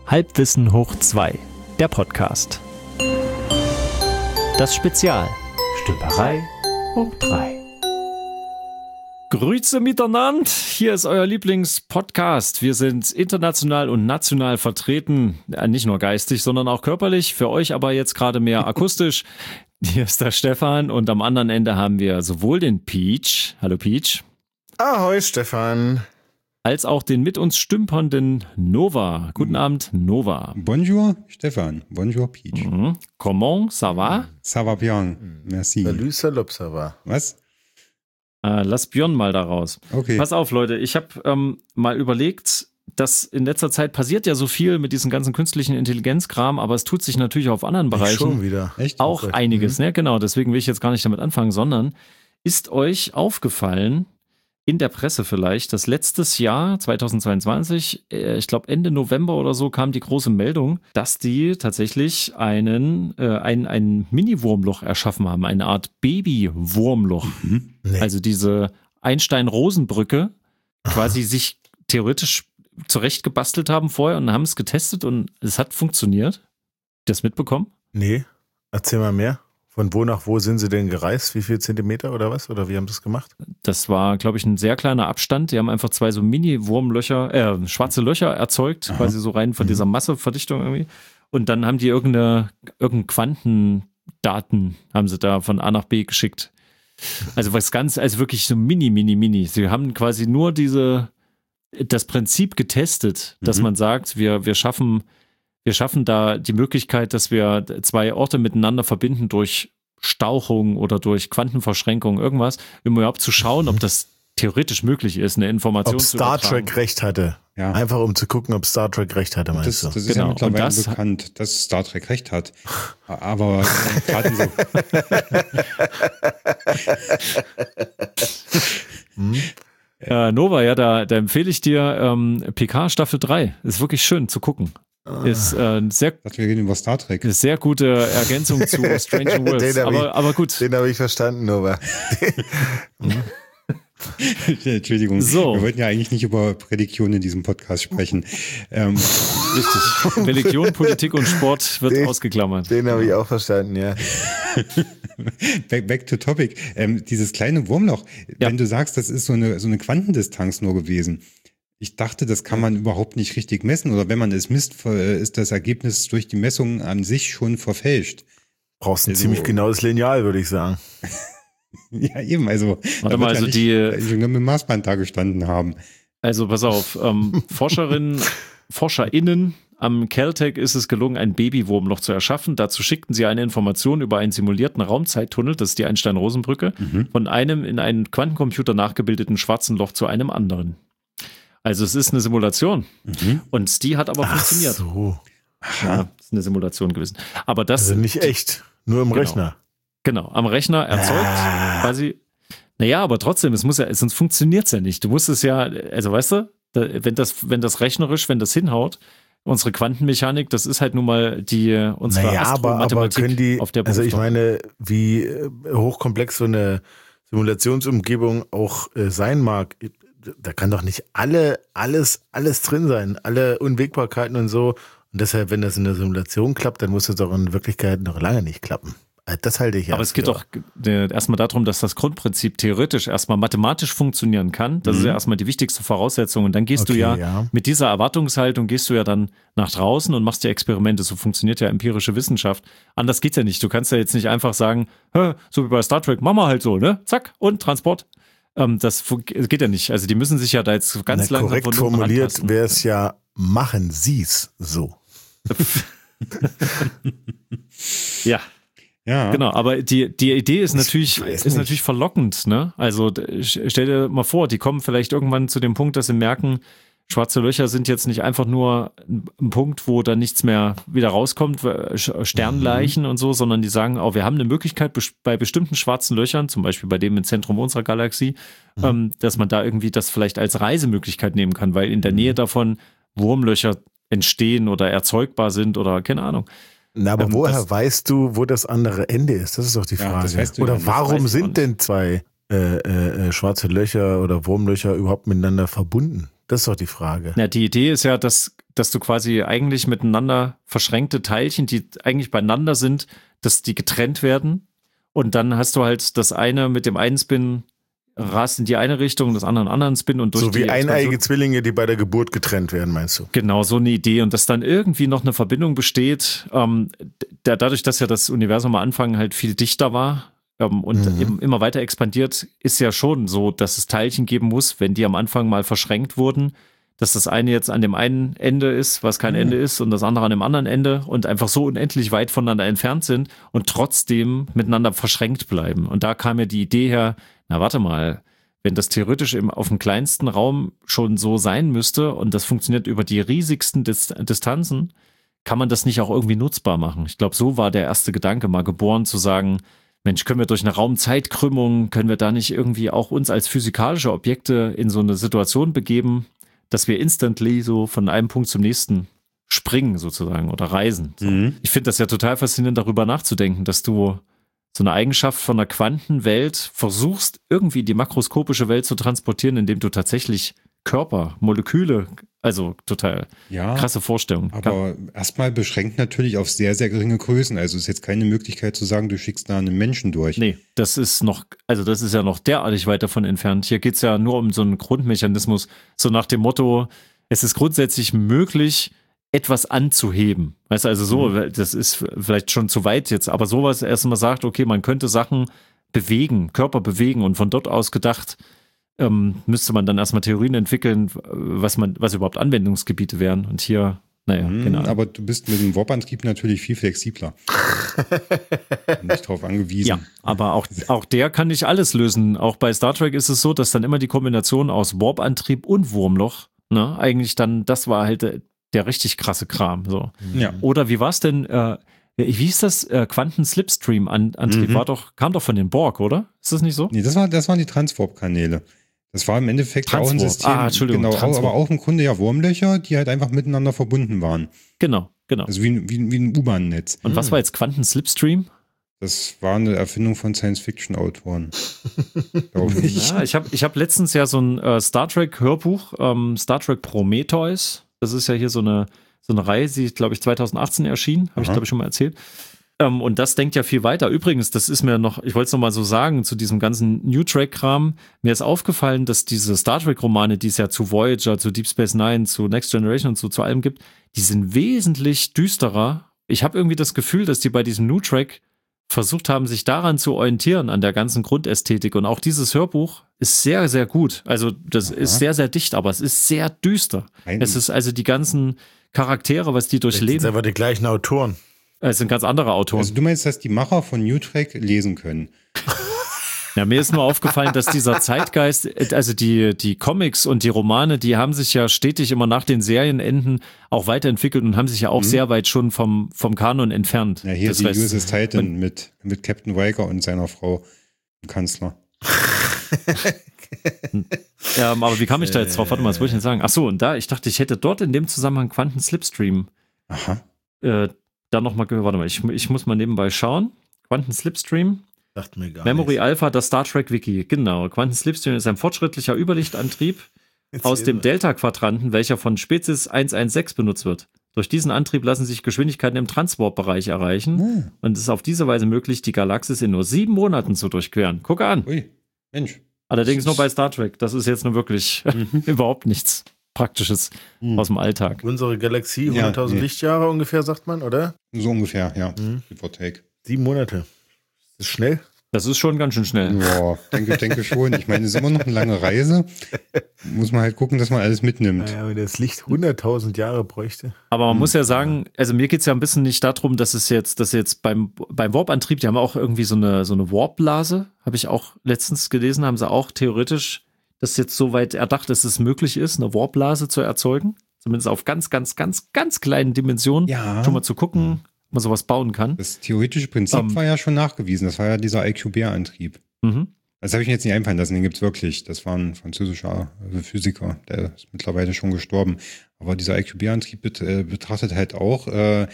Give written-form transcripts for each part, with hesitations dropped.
Halbwissen hoch 2, der Podcast. Das Spezial. Stümperei hoch 3. Grüße miteinander, hier ist euer Lieblingspodcast. Wir sind international und national vertreten, nicht nur geistig, sondern auch körperlich, für euch aber jetzt gerade mehr akustisch. Hier ist der Stefan und am anderen Ende haben wir sowohl den Peach, hallo Peach. Ahoi Stefan. Als auch den mit uns stümpernden Nova. Guten Abend, Nova. Bonjour, Stefan. Bonjour, Peach. Comment ça va? Ça va bien. Merci. Salut, salut, ça va. Was? Lass Björn mal da raus. Okay. Pass auf, Leute. Ich habe mal überlegt, dass in letzter Zeit passiert ja so viel mit diesem ganzen künstlichen Intelligenzkram, aber es tut sich natürlich auch auf anderen Bereichen schon wieder. Echt? auch einiges. Ne? Genau, deswegen will ich jetzt gar nicht damit anfangen, sondern ist euch aufgefallen, in der Presse vielleicht, dass letztes Jahr, 2022, ich glaube Ende November oder so, kam die große Meldung, dass die tatsächlich ein Mini-Wurmloch erschaffen haben, eine Art Baby-Wurmloch. Nee. Also diese Einstein-Rosen-Brücke quasi sich theoretisch zurechtgebastelt haben vorher und haben es getestet und es hat funktioniert. Das mitbekommen? Nee, erzähl mal mehr. Von wo nach wo sind sie denn gereist? Wie viel Zentimeter oder was? Oder wie haben sie das gemacht? Das war, glaube ich, ein sehr kleiner Abstand. Die haben einfach zwei so Mini-Wurmlöcher, schwarze Löcher erzeugt, quasi so rein von dieser Masseverdichtung irgendwie. Und dann haben die irgendeinen Quantendaten haben sie da von A nach B geschickt. Also also wirklich so mini. Sie haben quasi nur das Prinzip getestet, dass man sagt, wir schaffen da die Möglichkeit, dass wir zwei Orte miteinander verbinden durch Stauchung oder durch Quantenverschränkung, irgendwas, um überhaupt zu schauen, ob das theoretisch möglich ist, eine Information Ob zu Star übertragen. Trek recht hatte. Ja. Einfach um zu gucken, ob Star Trek recht hatte, meinst Das du? ist Genau. ja mittlerweile Und das- bekannt, dass Star Trek recht hat. Aber taten so. Nova, ja, da empfehle ich dir PK Staffel 3. Ist wirklich schön zu gucken. Ist eine sehr, Ich dachte, wir reden über Star Trek. sehr gute Ergänzung zu Stranger Worlds. Den hab ich- Aber gut. Den habe ich verstanden, Nova. Entschuldigung. So. Wir wollten ja eigentlich nicht über Religion in diesem Podcast sprechen. Richtig. Religion, Politik und Sport wird ausgeklammert. Den habe ich auch verstanden, ja. Back to topic. Dieses kleine Wurmloch, wenn du sagst, das ist so eine Quantendistanz nur gewesen. Ich dachte, das kann man überhaupt nicht richtig messen. Oder wenn man es misst, ist das Ergebnis durch die Messung an sich schon verfälscht. Brauchst ein Also- ziemlich genaues Lineal, würde ich sagen. Ja, eben. Also, Warte mal, also nur mit dem Maßband da gestanden haben. Also pass auf, ForscherInnen am Caltech ist es gelungen, ein Babywurmloch zu erschaffen. Dazu schickten sie eine Information über einen simulierten Raumzeittunnel, das ist die Einstein-Rosen-Brücke, von einem in einen Quantencomputer nachgebildeten schwarzen Loch zu einem anderen. Also es ist eine Simulation. Und die hat aber funktioniert. So. Ja, ist eine Simulation gewesen. Aber das Also nicht echt, nur im Genau. Rechner. Genau, am Rechner erzeugt quasi. Naja, aber trotzdem, sonst funktioniert es ja nicht. Du musst es ja, also weißt du, wenn das rechnerisch, wenn das hinhaut, unsere Quantenmechanik, das ist halt nun mal unsere Naja, aber Astromathematik, können die, auf der also ich beruft meine, wie hochkomplex so eine Simulationsumgebung auch sein mag, da kann doch nicht alles drin sein, alle Unwägbarkeiten und so. Und deshalb, wenn das in der Simulation klappt, dann muss das doch in Wirklichkeit noch lange nicht klappen. Das halte ich ja. Aber es geht für- doch erstmal darum, dass das Grundprinzip theoretisch erstmal mathematisch funktionieren kann. Das ist ja erstmal die wichtigste Voraussetzung. Und dann gehst du Okay, ja ja. mit dieser Erwartungshaltung gehst du ja dann nach draußen und machst die Experimente. So funktioniert ja empirische Wissenschaft. Anders geht's ja nicht. Du kannst ja jetzt nicht einfach sagen, so wie bei Star Trek, machen wir halt so, ne? Zack, und Transport. Geht ja nicht. Also die müssen sich ja da jetzt ganz langsam korrekt von unten formuliert rantasten. wäre es ja, machen Sie's so. Ja. Ja. Genau, aber die Idee ist natürlich weiß nicht. verlockend, ne? Also stell dir mal vor, die kommen vielleicht irgendwann zu dem Punkt, dass sie merken, schwarze Löcher sind jetzt nicht einfach nur ein Punkt, wo da nichts mehr wieder rauskommt, Sternleichen und so, sondern die sagen, wir haben eine Möglichkeit bei bestimmten schwarzen Löchern, zum Beispiel bei dem im Zentrum unserer Galaxie, dass man da irgendwie das vielleicht als Reisemöglichkeit nehmen kann, weil in der Nähe davon Wurmlöcher entstehen oder erzeugbar sind oder keine Ahnung. Na, aber woher das- weißt du, wo das andere Ende ist? Das ist doch die Ja, Frage. das weißt du ja Oder nicht. Das warum weiß man sind nicht. denn zwei schwarze Löcher oder Wurmlöcher überhaupt miteinander verbunden? Das ist doch die Frage. Ja, die Idee ist ja, dass du quasi eigentlich miteinander verschränkte Teilchen, die eigentlich beieinander sind, dass die getrennt werden. Und dann hast du halt das eine mit dem einen Spin rast in die eine Richtung, das andere in den anderen Spin und durch So wie die eineige Zwillinge, die bei der Geburt getrennt werden, meinst du? Genau, so eine Idee. Und dass dann irgendwie noch eine Verbindung besteht, dadurch, dass ja das Universum am Anfang halt viel dichter war und eben immer weiter expandiert, ist ja schon so, dass es Teilchen geben muss, wenn die am Anfang mal verschränkt wurden, dass das eine jetzt an dem einen Ende ist, was kein Ende ist, und das andere an dem anderen Ende und einfach so unendlich weit voneinander entfernt sind und trotzdem miteinander verschränkt bleiben. Und da kam ja die Idee her, na warte mal, wenn das theoretisch auf dem kleinsten Raum schon so sein müsste und das funktioniert über die riesigsten Distanzen, kann man das nicht auch irgendwie nutzbar machen? Ich glaube, so war der erste Gedanke mal geboren, zu sagen, Mensch, können wir durch eine Raumzeitkrümmung, können wir da nicht irgendwie auch uns als physikalische Objekte in so eine Situation begeben, dass wir instantly so von einem Punkt zum nächsten springen sozusagen oder reisen. So. Ich finde das ja total faszinierend, darüber nachzudenken, dass du so eine Eigenschaft von einer Quantenwelt versuchst, irgendwie die makroskopische Welt zu transportieren, indem du tatsächlich Körper, Moleküle, also total krasse Vorstellung. Aber erstmal beschränkt natürlich auf sehr, sehr geringe Größen. Also ist jetzt keine Möglichkeit zu sagen, du schickst da einen Menschen durch. Nee, das ist ja noch derartig weit davon entfernt. Hier geht es ja nur um so einen Grundmechanismus, so nach dem Motto, es ist grundsätzlich möglich, etwas anzuheben. Weißt du, also so, das ist vielleicht schon zu weit jetzt, aber sowas erstmal sagt, okay, man könnte Sachen bewegen, Körper bewegen und von dort aus gedacht, müsste man dann erstmal Theorien entwickeln, was überhaupt Anwendungsgebiete wären. Und hier, genau. Aber du bist mit dem Warp-Antrieb natürlich viel flexibler. Nicht drauf angewiesen. Ja, aber auch der kann nicht alles lösen. Auch bei Star Trek ist es so, dass dann immer die Kombination aus Warp-Antrieb und Wurmloch, eigentlich dann, das war halt der richtig krasse Kram. So. Ja. Oder wie war es denn, wie hieß das? Quanten-Slipstream-Antrieb kam doch von den Borg, oder? Ist das nicht so? Nee, das waren die Transwarp-Kanäle. Das war im Endeffekt auch ein System, Entschuldigung, aber auch im Grunde ja Wurmlöcher, die halt einfach miteinander verbunden waren. Genau. Also wie ein U-Bahn-Netz. Und was war jetzt Quanten-Slipstream? Das war eine Erfindung von Science-Fiction-Autoren. Glaube ich. Ja, ich hab letztens ja so ein Star Trek-Hörbuch, Star Trek Prometheus. Das ist ja hier so eine Reihe, die, glaube ich, 2018 erschien. Habe ich, glaube ich, schon mal erzählt. Und das denkt ja viel weiter. Übrigens, das ist mir noch, ich wollte es noch mal so sagen, zu diesem ganzen New Trek-Kram. Mir ist aufgefallen, dass diese Star Trek-Romane, die es ja zu Voyager, zu Deep Space Nine, zu Next Generation und so zu allem gibt, die sind wesentlich düsterer. Ich habe irgendwie das Gefühl, dass die bei diesem New Trek versucht haben, sich daran zu orientieren, an der ganzen Grundästhetik. Und auch dieses Hörbuch ist sehr, sehr gut. Also das ist sehr, sehr dicht, aber es ist sehr düster. Es ist also die ganzen Charaktere, was die durchleben. Das sind aber die gleichen Autoren. Es sind ganz andere Autoren. Also du meinst, dass die Macher von New Trek lesen können? Ja, mir ist nur aufgefallen, dass dieser Zeitgeist, also die Comics und die Romane, die haben sich ja stetig immer nach den Serienenden auch weiterentwickelt und haben sich ja auch sehr weit schon vom Kanon entfernt. Ja, hier das die heißt, USS Titan mit Captain Riker und seiner Frau, dem Kanzler. Ja, aber wie kam ich da jetzt drauf? Warte mal, was wollte ich denn sagen? Ach so, und ich dachte, ich hätte dort in dem Zusammenhang Quanten Slipstream dann nochmal gehört. Warte mal, ich muss mal nebenbei schauen. Quanten Slipstream. Sagt mir gar Memory nicht. Alpha, das Star Trek Wiki. Genau. Quanten Slipstream ist ein fortschrittlicher Überlichtantrieb aus dem Delta-Quadranten, welcher von Spezies 116 benutzt wird. Durch diesen Antrieb lassen sich Geschwindigkeiten im Transwarp-Bereich erreichen und es ist auf diese Weise möglich, die Galaxis in nur 7 Monaten zu durchqueren. Guck an. Ui, Mensch. Allerdings nur bei Star Trek. Das ist jetzt nur wirklich überhaupt nichts Praktisches aus dem Alltag. Unsere Galaxie, 100.000 Lichtjahre ungefähr, sagt man, oder? So ungefähr, ja. Give or take. 7 Monate. Das ist schnell. Das ist schon ganz schön schnell. Ja, denke schon. Ich meine, es ist immer noch eine lange Reise. Muss man halt gucken, dass man alles mitnimmt. Naja, wenn das Licht 100.000 Jahre bräuchte. Aber man muss ja sagen, also mir geht es ja ein bisschen nicht darum, dass jetzt beim Warp-Antrieb, die haben auch irgendwie so eine Warp-Blase, habe ich auch letztens gelesen, haben sie auch theoretisch das jetzt so weit erdacht, dass es möglich ist, eine Warp-Blase zu erzeugen. Zumindest auf ganz, ganz, ganz, ganz kleinen Dimensionen. Ja. Schon mal zu gucken, ob man sowas bauen kann. Das theoretische Prinzip war ja schon nachgewiesen. Das war ja dieser IQB-Antrieb. Das habe ich mir jetzt nicht einfallen lassen, den gibt es wirklich. Das war ein französischer Physiker, der ist mittlerweile schon gestorben. Aber dieser IQB-Antrieb betrachtet halt auch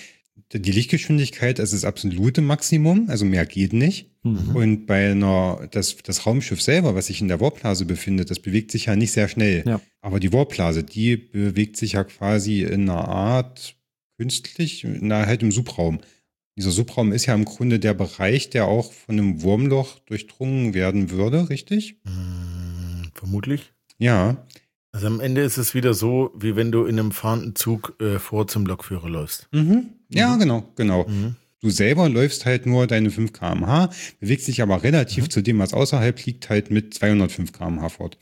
die Lichtgeschwindigkeit ist das absolute Maximum, also mehr geht nicht. Und bei das Raumschiff selber, was sich in der Warpblase befindet, das bewegt sich ja nicht sehr schnell. Ja. Aber die Warpblase, die bewegt sich ja quasi in einer Art künstlich, halt im Subraum. Dieser Subraum ist ja im Grunde der Bereich, der auch von einem Wurmloch durchdrungen werden würde, richtig? Vermutlich. Ja. Also am Ende ist es wieder so, wie wenn du in einem fahrenden Zug vor zum Lokführer läufst. Ja, genau. Du selber läufst halt nur deine 5 km/h, bewegst dich aber relativ zu dem, was außerhalb liegt, halt mit 205 km/h fort.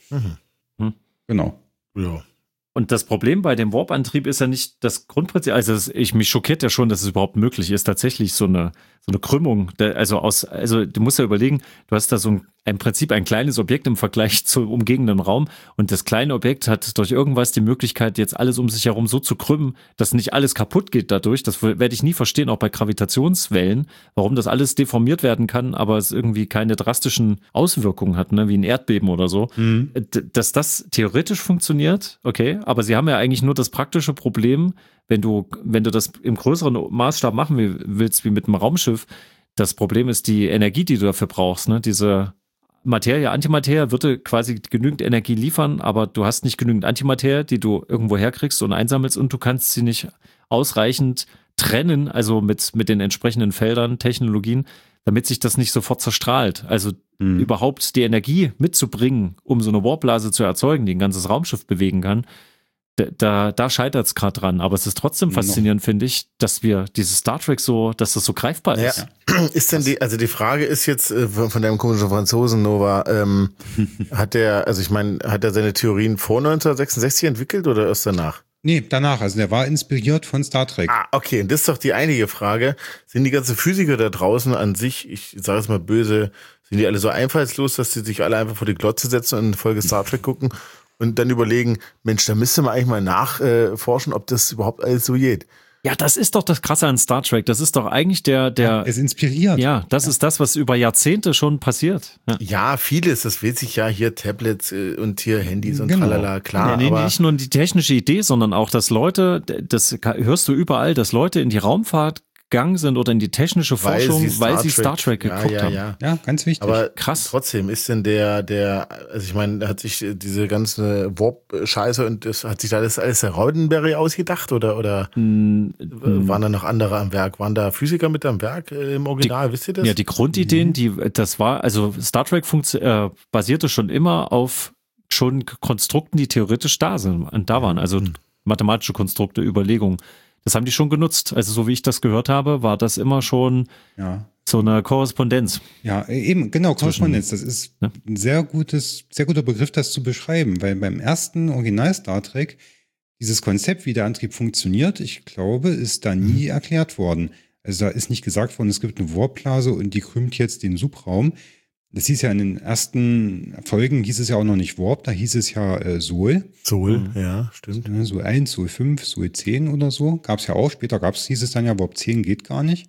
Genau. Ja. Und das Problem bei dem Warp-Antrieb ist ja nicht das Grundprinzip, also mich schockiert ja schon, dass es überhaupt möglich ist, tatsächlich so eine Krümmung, also du musst ja überlegen, du hast da so im Prinzip ein kleines Objekt im Vergleich zum umgebenden Raum und das kleine Objekt hat durch irgendwas die Möglichkeit, jetzt alles um sich herum so zu krümmen, dass nicht alles kaputt geht dadurch. Das werde ich nie verstehen, auch bei Gravitationswellen, warum das alles deformiert werden kann, aber es irgendwie keine drastischen Auswirkungen hat, ne, wie ein Erdbeben oder so. Dass das theoretisch funktioniert, okay, aber sie haben ja eigentlich nur das praktische Problem, wenn du das im größeren Maßstab machen willst, wie mit einem Raumschiff, das Problem ist die Energie, die du dafür brauchst, ne, diese Materie, Antimaterie würde quasi genügend Energie liefern, aber du hast nicht genügend Antimaterie, die du irgendwo herkriegst und einsammelst und du kannst sie nicht ausreichend trennen, also mit den entsprechenden Feldern, Technologien, damit sich das nicht sofort zerstrahlt. Also überhaupt die Energie mitzubringen, um so eine Warpblase zu erzeugen, die ein ganzes Raumschiff bewegen kann, da scheitert es gerade dran. Aber es ist trotzdem faszinierend, finde ich, dass wir dieses Star Trek dass das so greifbar ist. Ja. Ist denn die Frage ist jetzt von deinem komischen Franzosen Nova, hat er seine Theorien vor 1966 entwickelt oder erst danach? Nee, danach. Also der war inspiriert von Star Trek. Ah, okay. Und das ist doch die einige Frage. Sind die ganzen Physiker da draußen an sich, ich sage es mal böse, sind die alle so einfallslos, dass die sich alle einfach vor die Glotze setzen und eine Folge Star Trek gucken und dann überlegen, Mensch, da müsste man eigentlich mal nachforschen, ob das überhaupt alles so geht. Ja, das ist doch das Krasse an Star Trek. Das ist doch eigentlich es inspiriert. Ja, das ist das, was über Jahrzehnte schon passiert. Ja, vieles. Das will sich ja hier Tablets und hier Handys und tralala, klar. Nee, aber nicht nur die technische Idee, sondern auch, dass Leute, das hörst du überall, dass Leute in die Raumfahrt gegangen sind oder in die technische Forschung, weil sie Star Trek geguckt haben. Ja, ganz wichtig. Aber krass. Trotzdem ist denn also ich meine, hat sich diese ganze Warp-Scheiße und das hat sich da alles der Roddenberry ausgedacht oder waren da noch andere am Werk? Waren da Physiker mit am Werk im Original? Wisst ihr das? Ja, die Grundideen, also Star Trek basierte schon immer auf schon Konstrukten, die theoretisch da sind und da waren, also mathematische Konstrukte, Überlegungen. Das haben die schon genutzt. Also so wie ich das gehört habe, war das immer schon so eine Korrespondenz. Ja, eben, genau, Korrespondenz. Das ist ein sehr guter Begriff, das zu beschreiben, weil beim ersten Original Star Trek dieses Konzept, wie der Antrieb funktioniert, ich glaube, ist da nie erklärt worden. Also da ist nicht gesagt worden, es gibt eine Warpblase und die krümmt jetzt den Subraum. Das hieß ja in den ersten Folgen, hieß es ja auch noch nicht Warp, da hieß es ja Sol. Sol, ja, stimmt. Sol 1, Sol 5, Sol 10 oder so. Gab es ja auch, später hieß es dann ja, Warp 10 geht gar nicht.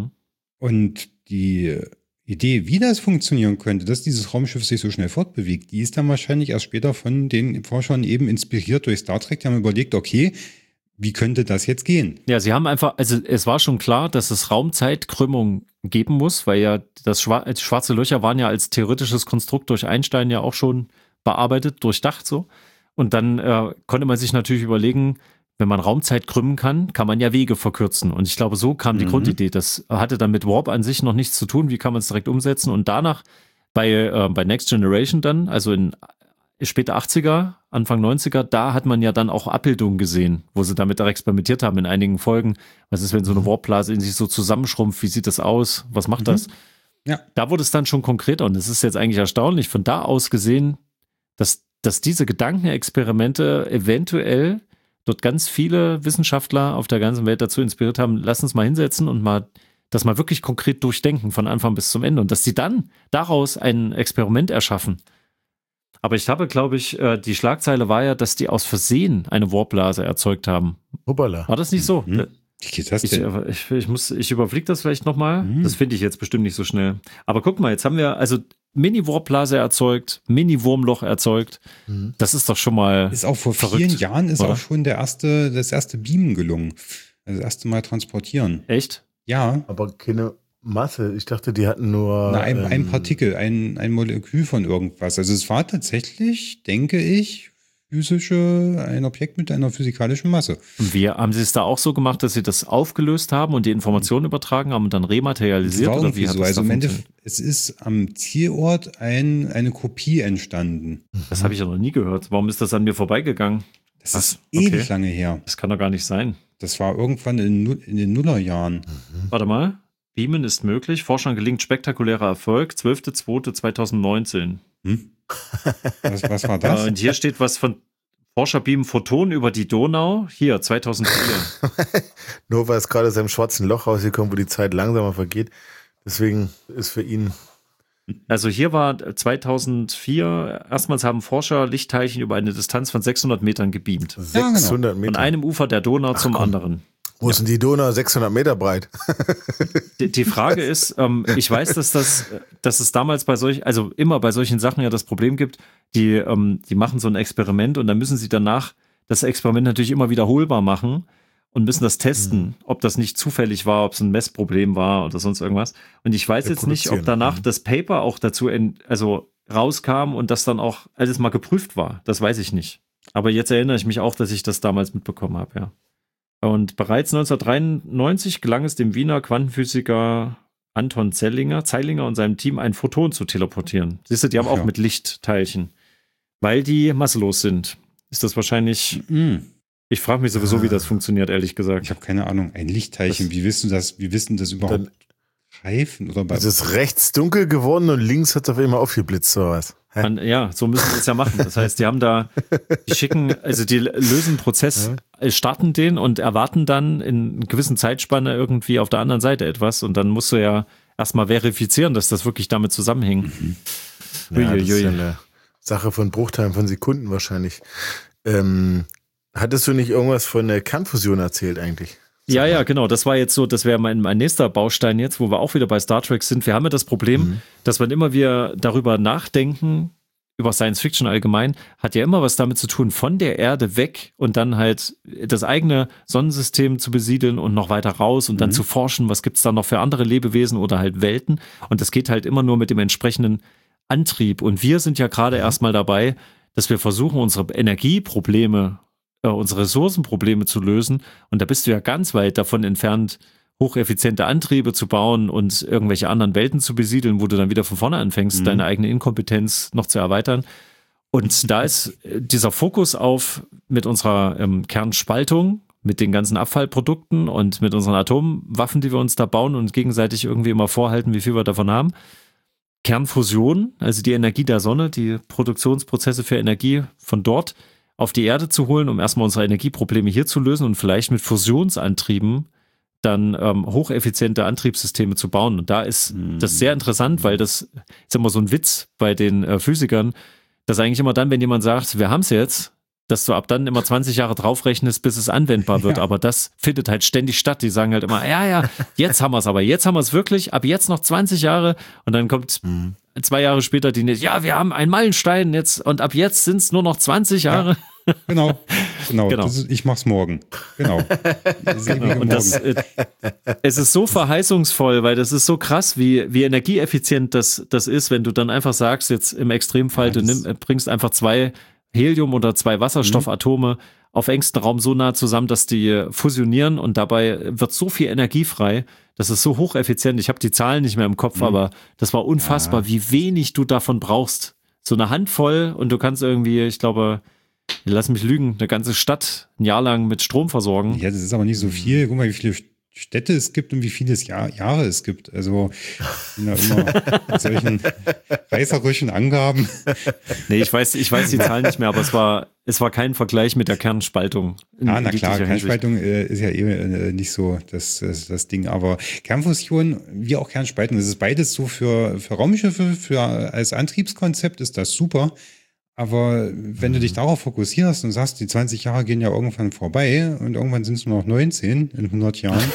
Und die Idee, wie das funktionieren könnte, dass dieses Raumschiff sich so schnell fortbewegt, die ist dann wahrscheinlich erst später von den Forschern eben inspiriert durch Star Trek. Die haben überlegt, okay, wie könnte das jetzt gehen? Ja, sie haben einfach, also es war schon klar, dass es Raumzeitkrümmung geben muss, weil ja schwarze Löcher waren ja als theoretisches Konstrukt durch Einstein ja auch schon bearbeitet, durchdacht so. Und dann konnte man sich natürlich überlegen, wenn man Raumzeit krümmen kann, kann man ja Wege verkürzen. Und ich glaube, so kam die Grundidee. Das hatte dann mit Warp an sich noch nichts zu tun. Wie kann man es direkt umsetzen? Und danach bei Next Generation dann, also in späte 80er, Anfang 90er, da hat man ja dann auch Abbildungen gesehen, wo sie damit auch experimentiert haben in einigen Folgen. Was ist, wenn so eine Warpblase in sich so zusammenschrumpft? Wie sieht das aus? Was macht das? Ja. Da wurde es dann schon konkreter und es ist jetzt eigentlich erstaunlich, von da aus gesehen, dass diese Gedankenexperimente eventuell dort ganz viele Wissenschaftler auf der ganzen Welt dazu inspiriert haben, lass uns mal hinsetzen und das mal wirklich konkret durchdenken von Anfang bis zum Ende und dass sie dann daraus ein Experiment erschaffen. Aber ich habe, glaube ich, die Schlagzeile war ja, dass die aus Versehen eine Warpblase erzeugt haben. Hoppala. War das nicht so? Wie geht das denn? Ich überfliege das vielleicht nochmal. Das finde ich jetzt bestimmt nicht so schnell. Aber guck mal, jetzt haben wir also Mini-Warpblase erzeugt, Mini-Wurmloch erzeugt. Das ist doch schon mal ist auch vor verrückt, vielen Jahren ist oder? auch schon das erste Beamen gelungen. Also das erste Mal transportieren. Echt? Ja. Aber keine Masse. Ich dachte, die hatten nur... Ein Partikel, ein Molekül von irgendwas. Also es war tatsächlich, denke ich, ein Objekt mit einer physikalischen Masse. Und haben Sie es da auch so gemacht, dass Sie das aufgelöst haben und die Informationen übertragen haben und dann rematerialisiert? Das war oder wie hat so. das Also da im Endeffekt, es ist am Zielort eine Kopie entstanden. Das habe ich ja noch nie gehört. Warum ist das an mir vorbeigegangen? Das ist ewig lange her. Das kann doch gar nicht sein. Das war irgendwann in den Nullerjahren. Warte mal. Beamen ist möglich. Forschern gelingt spektakulärer Erfolg. 12.02.2019. Was war das? Und hier steht was von Forscher beamen Photonen über die Donau. Hier, 2004. Nur weil es gerade aus einem schwarzen Loch rausgekommen, wo die Zeit langsamer vergeht. Deswegen ist für ihn... Also hier war 2004, erstmals haben Forscher Lichtteilchen über eine Distanz von 600 Metern gebeamt. 600 Meter. Von einem Ufer der Donau zum anderen. Wo ist denn die Donau 600 Meter breit? Die Frage ist, ich weiß, dass es damals immer bei solchen Sachen ja das Problem gibt, die machen so ein Experiment und dann müssen sie danach das Experiment natürlich immer wiederholbar machen und müssen das testen, ob das nicht zufällig war, ob es ein Messproblem war oder sonst irgendwas. Und ich weiß jetzt nicht, ob danach das Paper auch dazu rauskam und das dann auch alles mal geprüft war. Das weiß ich nicht. Aber jetzt erinnere ich mich auch, dass ich das damals mitbekommen habe, ja. Und bereits 1993 gelang es dem Wiener Quantenphysiker Anton Zeilinger und seinem Team, ein Photon zu teleportieren. Siehst du, die haben auch mit Lichtteilchen. Weil die masselos sind. Ist das wahrscheinlich... Ich frage mich sowieso, wie das funktioniert, ehrlich gesagt. Ich habe keine Ahnung. Ein Lichtteilchen, wie wissen das überhaupt greifen? Es ist rechts dunkel geworden und links hat es auf einmal aufgeblitzt oder was? Ja, so müssen wir es ja machen. Das heißt, die lösen einen Prozess, starten den und erwarten dann in einer gewissen Zeitspanne irgendwie auf der anderen Seite etwas und dann musst du ja erstmal verifizieren, dass das wirklich damit zusammenhängt. Ja, das ist ja eine Sache von Bruchteilen von Sekunden wahrscheinlich. Hattest du nicht irgendwas von der Kernfusion erzählt eigentlich? Ja, genau. Das war jetzt so, das wäre mein nächster Baustein jetzt, wo wir auch wieder bei Star Trek sind. Wir haben ja das Problem, dass wann immer wir darüber nachdenken, über Science Fiction allgemein, hat ja immer was damit zu tun, von der Erde weg und dann halt das eigene Sonnensystem zu besiedeln und noch weiter raus und dann zu forschen, was gibt's da noch für andere Lebewesen oder halt Welten. Und das geht halt immer nur mit dem entsprechenden Antrieb. Und wir sind ja gerade erstmal dabei, dass wir versuchen, unsere Energieprobleme, unsere Ressourcenprobleme zu lösen. Und da bist du ja ganz weit davon entfernt, hocheffiziente Antriebe zu bauen und irgendwelche anderen Welten zu besiedeln, wo du dann wieder von vorne anfängst, deine eigene Inkompetenz noch zu erweitern. Und da ist dieser Fokus mit unserer Kernspaltung, mit den ganzen Abfallprodukten und mit unseren Atomwaffen, die wir uns da bauen und gegenseitig irgendwie immer vorhalten, wie viel wir davon haben. Kernfusion, also die Energie der Sonne, die Produktionsprozesse für Energie von dort auf die Erde zu holen, um erstmal unsere Energieprobleme hier zu lösen und vielleicht mit Fusionsantrieben dann hocheffiziente Antriebssysteme zu bauen. Und da ist das sehr interessant, weil das ist immer so ein Witz bei den Physikern, dass eigentlich immer dann, wenn jemand sagt, wir haben es jetzt, dass du ab dann immer 20 Jahre draufrechnest, bis es anwendbar wird. Ja. Aber das findet halt ständig statt. Die sagen halt immer, ja, jetzt haben wir es aber. Jetzt haben wir es wirklich. Ab jetzt noch 20 Jahre. Und dann kommt 2 Jahre später die nächste, ja, wir haben einen Meilenstein jetzt und ab jetzt sind es nur noch 20 Jahre. Ja, genau. Ich mach's morgen. Genau. Und es ist so verheißungsvoll, weil das ist so krass, wie energieeffizient das ist, wenn du dann einfach sagst, jetzt im Extremfall, du bringst einfach 2 Helium- oder 2 Wasserstoffatome auf engstem Raum so nah zusammen, dass die fusionieren und dabei wird so viel Energie frei. Das ist so hocheffizient. Ich habe die Zahlen nicht mehr im Kopf, aber das war unfassbar, wie wenig du davon brauchst. So eine Handvoll und du kannst irgendwie, ich glaube, lass mich lügen, eine ganze Stadt ein Jahr lang mit Strom versorgen. Ja, das ist aber nicht so viel. Guck mal, wie viele Städte es gibt und wie viele Jahre es gibt. Also immer mit solchen reißerischen Angaben. Nee, ich weiß die Zahlen nicht mehr, aber es war kein Vergleich mit der Kernspaltung. Na klar, Kernspaltung ist ja nicht so das Ding, aber Kernfusion wie auch Kernspaltung, das ist beides so für Raumschiffe, als Antriebskonzept ist das super. Aber wenn du dich darauf fokussierst und sagst, die 20 Jahre gehen ja irgendwann vorbei und irgendwann sind es nur noch 19 in 100 Jahren.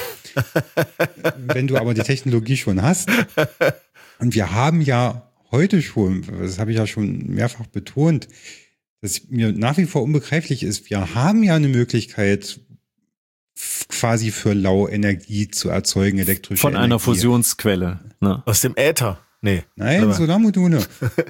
Wenn du aber die Technologie schon hast und wir haben ja heute schon, das habe ich ja schon mehrfach betont, dass mir nach wie vor unbegreiflich ist, wir haben ja eine Möglichkeit, quasi für lau Energie zu erzeugen, elektrische Von einer Energie. Fusionsquelle. Ne? Aus dem Äther. Nee. Nein, Aber- Solarmodule.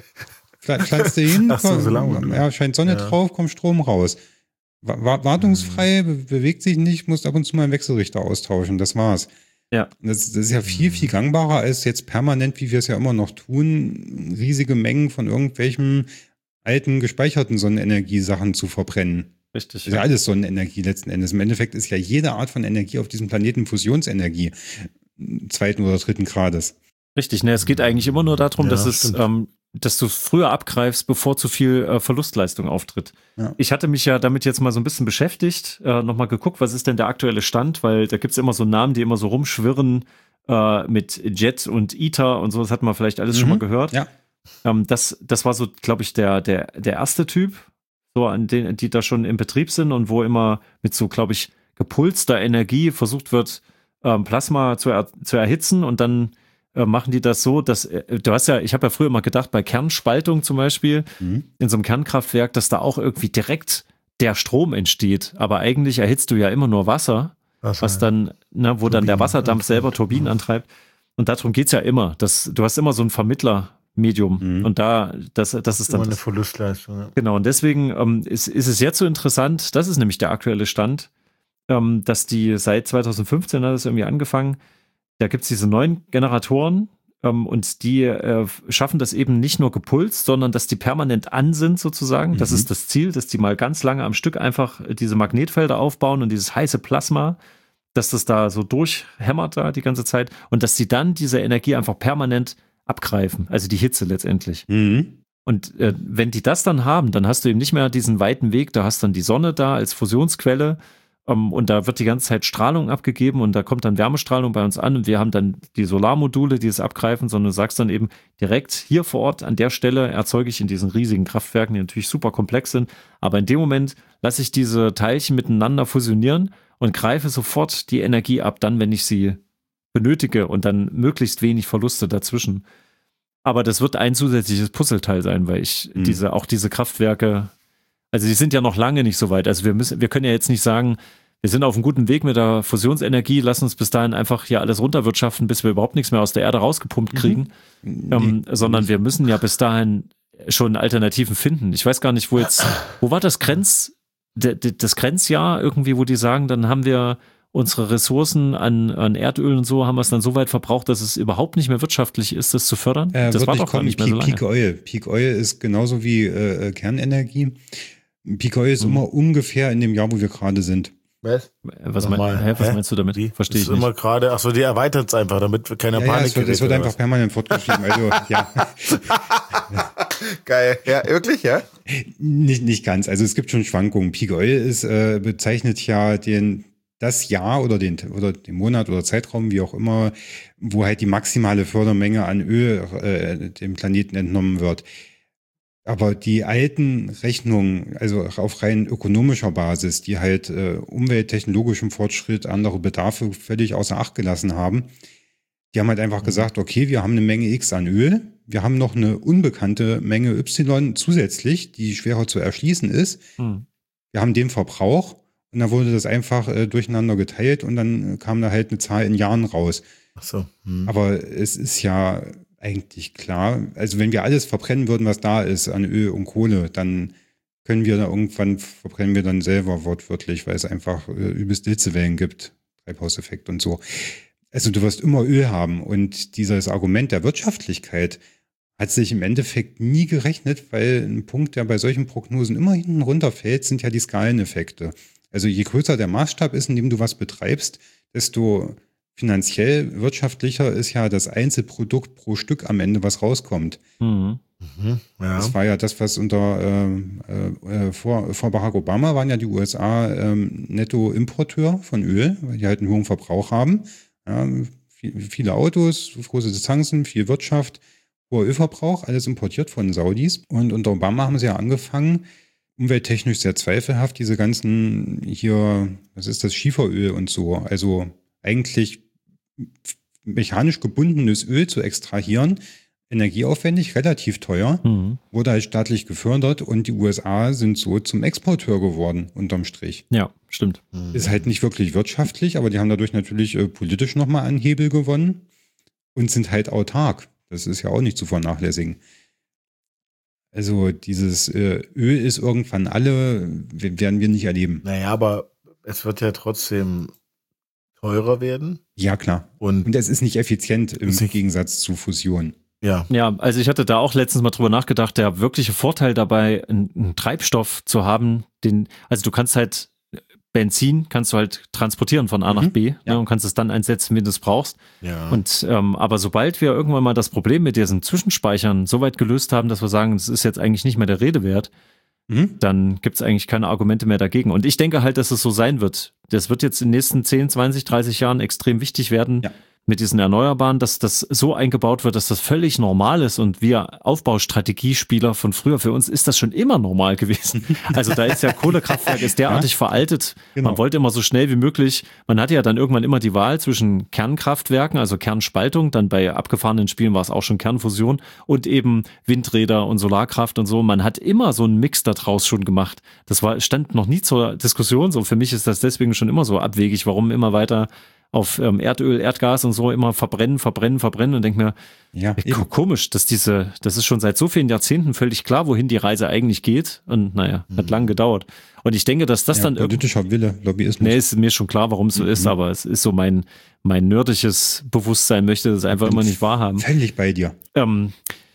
Pflanzt du hin, Ach so, Solarmodule. ja, scheint Sonne drauf, kommt Strom raus. Wartungsfrei, bewegt sich nicht, musst ab und zu mal einen Wechselrichter austauschen, das war's. Ja. Das ist ja viel, viel gangbarer, als jetzt permanent, wie wir es ja immer noch tun, riesige Mengen von irgendwelchen alten, gespeicherten Sonnenenergiesachen zu verbrennen. Richtig. Das ist ja alles Sonnenenergie letzten Endes. Im Endeffekt ist ja jede Art von Energie auf diesem Planeten Fusionsenergie, 2. oder 3. Grades. Richtig, ne, es geht eigentlich immer nur darum, Ja, dass du früher abgreifst, bevor zu viel Verlustleistung auftritt. Ja. Ich hatte mich ja damit jetzt mal so ein bisschen beschäftigt, nochmal geguckt, was ist denn der aktuelle Stand, weil da gibt's immer so Namen, die immer so rumschwirren mit Jet und ITER und so, das hat man vielleicht alles schon mal gehört. Ja. Das war so, glaube ich, der erste Typ, so an denen, die da schon im Betrieb sind und wo immer mit so, glaube ich, gepulster Energie versucht wird, Plasma zu erhitzen und dann machen die das so, dass du hast ja, ich habe ja früher mal gedacht, bei Kernspaltung zum Beispiel, in so einem Kernkraftwerk, dass da auch irgendwie direkt der Strom entsteht. Aber eigentlich erhitzt du ja immer nur Wasser, was dann, ne, wo dann der Wasserdampf selber Turbinen antreibt. Und darum geht's ja immer. Du hast immer so ein Vermittlermedium. Und das ist dann eine Verlustleistung. Ja. Genau, und deswegen ist es jetzt so interessant, das ist nämlich der aktuelle Stand, dass die seit 2015 hat es irgendwie angefangen, da gibt es diese neuen Generatoren und die schaffen das eben nicht nur gepulst, sondern dass die permanent an sind sozusagen. Das ist das Ziel, dass die mal ganz lange am Stück einfach diese Magnetfelder aufbauen und dieses heiße Plasma, dass das da so durchhämmert da die ganze Zeit und dass die dann diese Energie einfach permanent abgreifen, also die Hitze letztendlich. Und wenn die das dann haben, dann hast du eben nicht mehr diesen weiten Weg, da hast dann die Sonne da als Fusionsquelle und da wird die ganze Zeit Strahlung abgegeben und da kommt dann Wärmestrahlung bei uns an und wir haben dann die Solarmodule, die es abgreifen, sondern du sagst dann eben direkt hier vor Ort an der Stelle erzeuge ich in diesen riesigen Kraftwerken, die natürlich super komplex sind, aber in dem Moment lasse ich diese Teilchen miteinander fusionieren und greife sofort die Energie ab, dann wenn ich sie benötige und dann möglichst wenig Verluste dazwischen. Aber das wird ein zusätzliches Puzzleteil sein, weil ich diese Kraftwerke, also die sind ja noch lange nicht so weit. Also wir können ja jetzt nicht sagen, wir sind auf einem guten Weg mit der Fusionsenergie, lass uns bis dahin einfach hier alles runterwirtschaften, bis wir überhaupt nichts mehr aus der Erde rausgepumpt kriegen, sondern wir müssen ja bis dahin schon Alternativen finden. Ich weiß gar nicht, wo war das das Grenzjahr irgendwie, wo die sagen, dann haben wir unsere Ressourcen an Erdöl und so, haben wir es dann so weit verbraucht, dass es überhaupt nicht mehr wirtschaftlich ist, das zu fördern? Das war doch gar nicht mehr so lange. Peak Oil. Peak Oil ist genauso wie Kernenergie. Peak Oil ist immer ungefähr in dem Jahr, wo wir gerade sind. Was? Was meinst du damit? Verstehe ich nicht. Immer gerade, ach so, die erweitert es einfach, damit keine Panik es wird einfach permanent fortgeschrieben. Also, ja. Geil. Ja, wirklich, ja? Nicht ganz. Also es gibt schon Schwankungen. Peak Oil bezeichnet ja das Jahr oder den Monat oder Zeitraum, wie auch immer, wo halt die maximale Fördermenge an Öl dem Planeten entnommen wird. Aber die alten Rechnungen, also auf rein ökonomischer Basis, die halt umwelttechnologischem Fortschritt, andere Bedarfe völlig außer Acht gelassen haben, die haben halt einfach gesagt, okay, wir haben eine Menge X an Öl, wir haben noch eine unbekannte Menge Y zusätzlich, die schwerer zu erschließen ist. Wir haben den Verbrauch und dann wurde das einfach durcheinander geteilt und dann kam da halt eine Zahl in Jahren raus. Ach so. Aber es ist ja eigentlich klar, also wenn wir alles verbrennen würden, was da ist an Öl und Kohle, dann verbrennen wir dann selber wortwörtlich, weil es einfach übelst Hitzewellen gibt, Treibhauseffekt und so. Also du wirst immer Öl haben und dieses Argument der Wirtschaftlichkeit hat sich im Endeffekt nie gerechnet, weil ein Punkt, der bei solchen Prognosen immer hinten runterfällt, sind ja die Skaleneffekte. Also je größer der Maßstab ist, in dem du was betreibst, desto finanziell wirtschaftlicher ist ja das Einzelprodukt pro Stück am Ende, was rauskommt. Ja. Das war ja das, was vor Barack Obama waren ja die USA Nettoimporteur von Öl, weil die halt einen hohen Verbrauch haben. Ja, viele Autos, große Distanzen, viel Wirtschaft, hoher Ölverbrauch, alles importiert von Saudis. Und unter Obama haben sie ja angefangen, umwelttechnisch sehr zweifelhaft, diese ganzen hier, was ist das, Schieferöl und so, also eigentlich mechanisch gebundenes Öl zu extrahieren, energieaufwendig, relativ teuer, wurde halt staatlich gefördert und die USA sind so zum Exporteur geworden, unterm Strich. Ja, stimmt. Ist halt nicht wirklich wirtschaftlich, aber die haben dadurch natürlich politisch nochmal an Hebel gewonnen und sind halt autark. Das ist ja auch nicht zu vernachlässigen. Also dieses Öl ist irgendwann werden wir nicht erleben. Naja, aber es wird ja trotzdem teurer werden. Ja, klar. Und es ist nicht effizient im Gegensatz zu Fusion. Ja. Ja, also ich hatte da auch letztens mal drüber nachgedacht, der wirkliche Vorteil dabei, einen Treibstoff zu haben, also du kannst halt Benzin kannst du halt transportieren von A nach B, ja, und kannst es dann einsetzen, wenn du es brauchst. Ja. Und aber sobald wir irgendwann mal das Problem mit diesen Zwischenspeichern so weit gelöst haben, dass wir sagen, das ist jetzt eigentlich nicht mehr der Rede wert, dann gibt es eigentlich keine Argumente mehr dagegen. Und ich denke halt, dass es so sein wird. Das wird jetzt in den nächsten 10, 20, 30 Jahren extrem wichtig werden, mit diesen Erneuerbaren, dass das so eingebaut wird, dass das völlig normal ist. Und wir Aufbaustrategiespieler von früher, für uns ist das schon immer normal gewesen. Also da ist ja Kohlekraftwerk ist derartig veraltet. Genau. Man wollte immer so schnell wie möglich, man hatte ja dann irgendwann immer die Wahl zwischen Kernkraftwerken, also Kernspaltung, dann bei abgefahrenen Spielen war es auch schon Kernfusion und eben Windräder und Solarkraft und so. Man hat immer so einen Mix daraus schon gemacht. Das stand noch nie zur Diskussion. So für mich ist das deswegen schon immer so abwegig, warum immer weiter auf Erdöl, Erdgas und so immer verbrennen und denke mir, komisch, das ist schon seit so vielen Jahrzehnten völlig klar, wohin die Reise eigentlich geht und naja, hat lang gedauert. Und ich denke, dass das dann politischer Wille, Lobbyismus. Nee, ist mir schon klar, warum es so ist, aber es ist so mein nerdisches Bewusstsein möchte das einfach immer nicht wahrhaben. Völlig bei dir. Und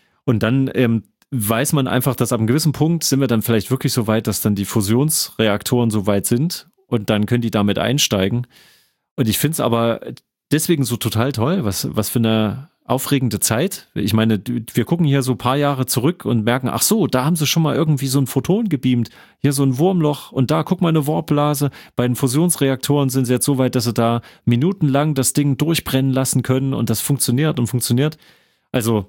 dann weiß man einfach, dass ab einem gewissen Punkt sind wir dann vielleicht wirklich so weit, dass dann die Fusionsreaktoren so weit sind und dann können die damit einsteigen. Und ich finde es aber deswegen so total toll, was für eine aufregende Zeit. Ich meine, wir gucken hier so ein paar Jahre zurück und merken, ach so, da haben sie schon mal irgendwie so ein Photon gebeamt, hier so ein Wurmloch und da, guck mal, eine Warpblase. Bei den Fusionsreaktoren sind sie jetzt so weit, dass sie da minutenlang das Ding durchbrennen lassen können und das funktioniert. Also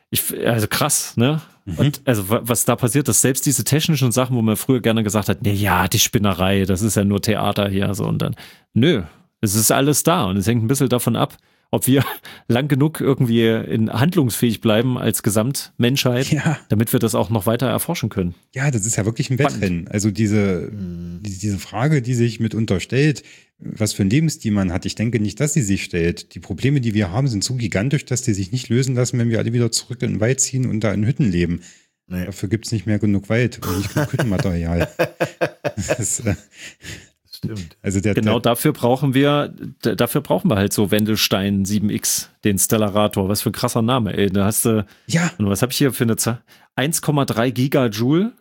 krass, ne? Und also was da passiert, dass selbst diese technischen Sachen, wo man früher gerne gesagt hat, ja, die Spinnerei, das ist ja nur Theater hier, so und dann, nö. Es ist alles da und es hängt ein bisschen davon ab, ob wir lang genug irgendwie handlungsfähig bleiben als Gesamtmenschheit, damit wir das auch noch weiter erforschen können. Ja, das ist ja wirklich ein Wettrennen. Also diese Frage, die sich mitunter stellt, was für ein Lebensstil man hat, ich denke nicht, dass sie sich stellt. Die Probleme, die wir haben, sind so gigantisch, dass die sich nicht lösen lassen, wenn wir alle wieder zurück in den Wald ziehen und da in Hütten leben. Nee. Dafür gibt es nicht mehr genug Wald und nicht genug Hüttenmaterial. Stimmt. Also dafür brauchen wir halt so Wendelstein 7X, den Stellarator. Was für ein krasser Name, ey. Da hast du, und was habe ich hier für eine Zahl? 1,3 Gigajoule.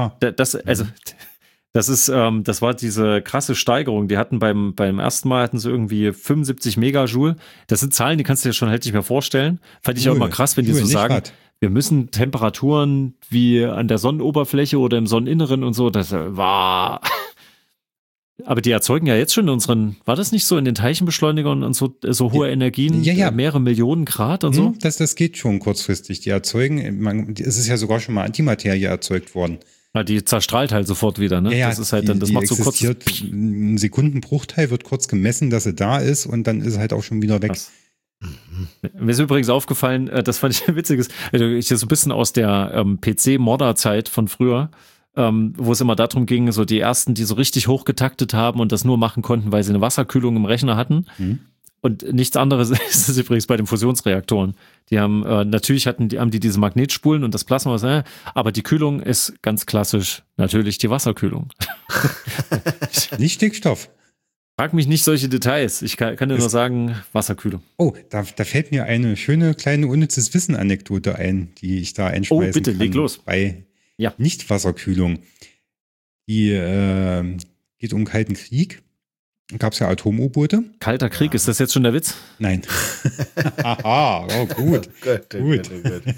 Das war diese krasse Steigerung. Die hatten beim ersten Mal hatten sie irgendwie 75 Megajoule. Das sind Zahlen, die kannst du dir schon halt nicht mehr vorstellen. Fand ich auch immer krass, wenn die so sagen, wir müssen Temperaturen wie an der Sonnenoberfläche oder im Sonneninneren und so, das war... Aber die erzeugen ja jetzt schon war das nicht so in den Teilchenbeschleunigern und so hohe Energien, mehrere Millionen Grad und so? Das geht schon kurzfristig. Die erzeugen, es ist ja sogar schon mal Antimaterie erzeugt worden. Ja, die zerstrahlt halt sofort wieder, ne? Ja, das ist halt dann, das macht so kurz. Ein Sekundenbruchteil wird kurz gemessen, dass sie da ist und dann ist es halt auch schon wieder weg. Krass. Mir ist übrigens aufgefallen, das fand ich ein witziges, ich so ein bisschen aus der PC-Modder-Zeit von früher, wo es immer darum ging, so die ersten, die so richtig hochgetaktet haben und das nur machen konnten, weil sie eine Wasserkühlung im Rechner hatten. Und nichts anderes ist es übrigens bei den Fusionsreaktoren. Die haben, natürlich haben die diese Magnetspulen und das Plasma, aber die Kühlung ist ganz klassisch natürlich die Wasserkühlung. Nicht Stickstoff. Frag mich nicht solche Details. Ich kann dir nur sagen, Wasserkühlung. Oh, da fällt mir eine schöne kleine unnützes Wissen-Anekdote ein, die ich da einschmeißen kann. Oh, bitte, leg los. Bei Nicht-Wasserkühlung. Die geht um den Kalten Krieg. Gab es ja Atom-U-Boote. Kalter Krieg, ist das jetzt schon der Witz? Nein. Aha, oh gut. Gut.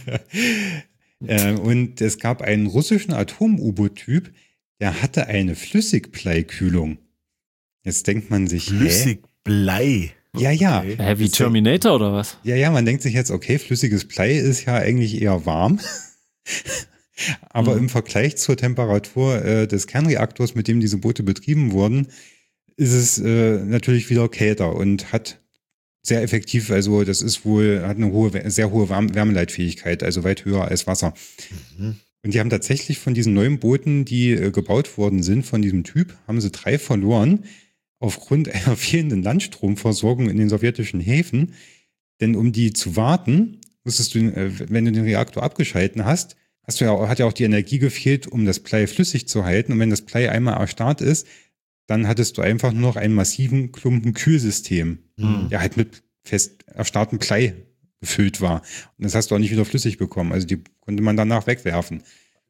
Und es gab einen russischen Atom-U-Boot-Typ, der hatte eine Flüssigbleikühlung. Jetzt denkt man sich, Flüssigblei? Ja. Okay. Wie Terminator oder was? Ja, man denkt sich jetzt, okay, flüssiges Blei ist ja eigentlich eher warm. Aber im Vergleich zur Temperatur des Kernreaktors, mit dem diese Boote betrieben wurden, ist es natürlich wieder kälter und hat sehr effektiv, also das ist wohl, hat eine sehr hohe Wärmeleitfähigkeit, also weit höher als Wasser. Und die haben tatsächlich von diesen neuen Booten, die gebaut worden sind, von diesem Typ, haben sie 3 verloren, aufgrund einer fehlenden Landstromversorgung in den sowjetischen Häfen. Denn um die zu warten, musstest du, wenn du den Reaktor abgeschalten hast, hat ja auch die Energie gefehlt, um das Blei flüssig zu halten. Und wenn das Blei einmal erstarrt ist, dann hattest du einfach nur noch einen massiven Klumpen Kühlsystem, der halt mit fest erstarrtem Blei gefüllt war. Und das hast du auch nicht wieder flüssig bekommen. Also die konnte man danach wegwerfen.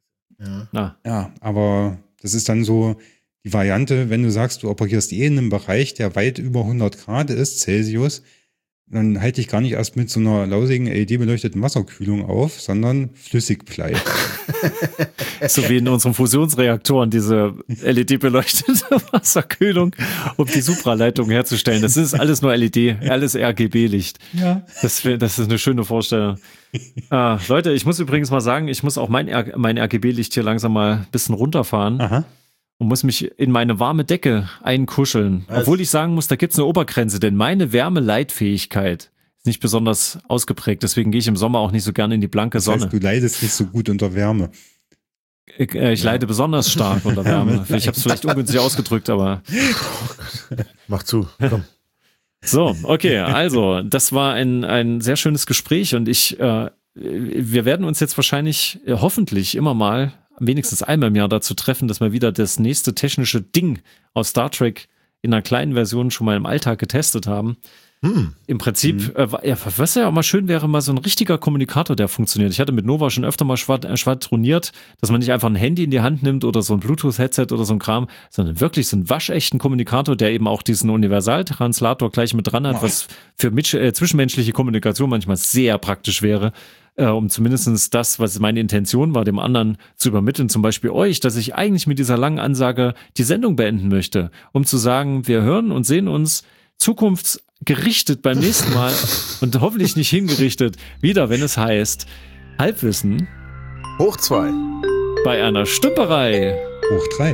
Ja, aber das ist dann so die Variante, wenn du sagst, du operierst in einem Bereich, der weit über 100 Grad ist, Celsius, dann halte ich gar nicht erst mit so einer lausigen LED-beleuchteten Wasserkühlung auf, sondern Flüssigblei. So wie in unseren Fusionsreaktoren, diese LED-beleuchtete Wasserkühlung, um die Supraleitung herzustellen. Das ist alles nur LED, alles RGB-Licht. Ja. Das ist eine schöne Vorstellung. Leute, ich muss übrigens mal sagen, ich muss auch mein RGB-Licht hier langsam mal ein bisschen runterfahren. Aha. Und muss mich in meine warme Decke einkuscheln. Obwohl ich sagen muss, da gibt's eine Obergrenze, denn meine Wärmeleitfähigkeit ist nicht besonders ausgeprägt. Deswegen gehe ich im Sommer auch nicht so gerne in die blanke Sonne. Das heißt, du leidest nicht so gut unter Wärme. Ich leide besonders stark unter Wärme. Ich habe es vielleicht ungünstig ausgedrückt, aber... Mach zu, komm. So, okay, also das war ein sehr schönes Gespräch und wir werden uns jetzt wahrscheinlich hoffentlich immer mal wenigstens einmal im Jahr dazu treffen, dass wir wieder das nächste technische Ding aus Star Trek in einer kleinen Version schon mal im Alltag getestet haben. Im Prinzip, was ja auch mal schön wäre, mal so ein richtiger Kommunikator, der funktioniert. Ich hatte mit Nova schon öfter mal schwadroniert, dass man nicht einfach ein Handy in die Hand nimmt oder so ein Bluetooth-Headset oder so ein Kram, sondern wirklich so einen waschechten Kommunikator, der eben auch diesen Universaltranslator gleich mit dran hat, was für zwischenmenschliche Kommunikation manchmal sehr praktisch wäre, um zumindest das, was meine Intention war, dem anderen zu übermitteln, zum Beispiel euch, dass ich eigentlich mit dieser langen Ansage die Sendung beenden möchte, um zu sagen, wir hören und sehen uns zukunftsgerichtet beim nächsten Mal und hoffentlich nicht hingerichtet, wieder, wenn es heißt Halbwissen Hoch 2 bei einer Stümperei. Hoch 3.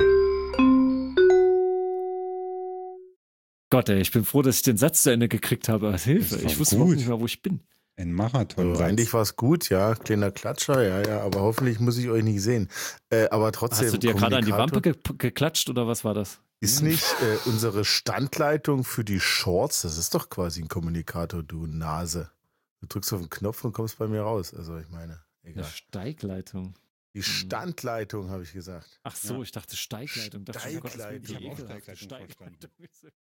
Gott, ey, ich bin froh, dass ich den Satz zu Ende gekriegt habe. Als Hilfe. Ich wusste überhaupt nicht mehr, wo ich bin. Ein Marathon. Also eigentlich war es gut, ja. Kleiner Klatscher, ja, aber hoffentlich muss ich euch nicht sehen. Aber trotzdem. Hast du dir gerade an die Wampe geklatscht oder was war das? Ist nicht unsere Standleitung für die Shorts, das ist doch quasi ein Kommunikator, du Nase. Du drückst auf den Knopf und kommst bei mir raus. Also ich meine, egal. Eine Steigleitung. Die Standleitung, habe ich gesagt. Ach so, ich dachte Steigleitung. Steigleitung. Ich habe auch Steigleitung verstanden.